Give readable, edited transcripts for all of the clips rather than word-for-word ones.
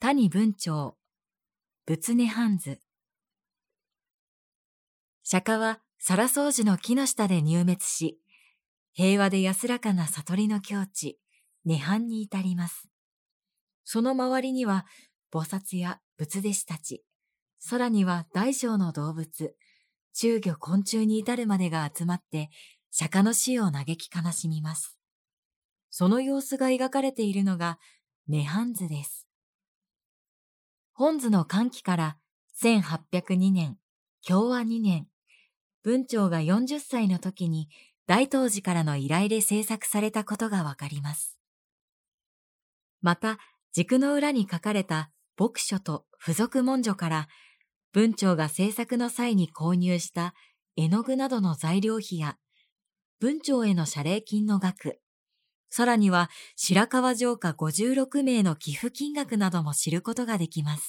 谷文晁、仏音ハンズ。釈迦は皿掃除の木の下で入滅し、平和で安らかな悟りの境地、涅槃に至ります。その周りには菩薩や仏弟子たち、さらには大小の動物、虫魚昆虫に至るまでが集まって釈迦の死を嘆き悲しみます。その様子が描かれているのが涅槃図です。本図の刊記から1802年、享和2年、文晁が40歳の時に大東寺からの依頼で制作されたことがわかります。また、軸の裏に書かれた牧書と付属文書から文晁が制作の際に購入した絵の具などの材料費や文晁への謝礼金の額、さらには白河城下56名の寄付金額なども知ることができます。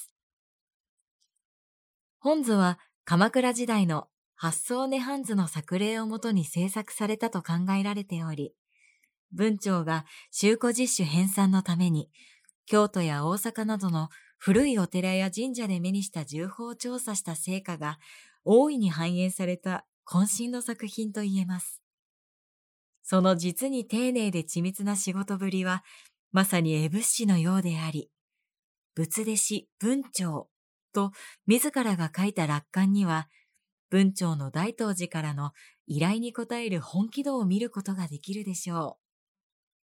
本図は鎌倉時代の八宗涅槃図の作例をもとに制作されたと考えられており、文晁が宗古実種編纂のために京都や大阪などの古いお寺や神社で目にした重宝を調査した成果が大いに反映された渾身の作品と言えます。その実に丁寧で緻密な仕事ぶりはまさに絵仏師のようであり、仏弟子文晁と自らが書いた落款には文晁の大東寺からの依頼に応える本気度を見ることができるでしょう。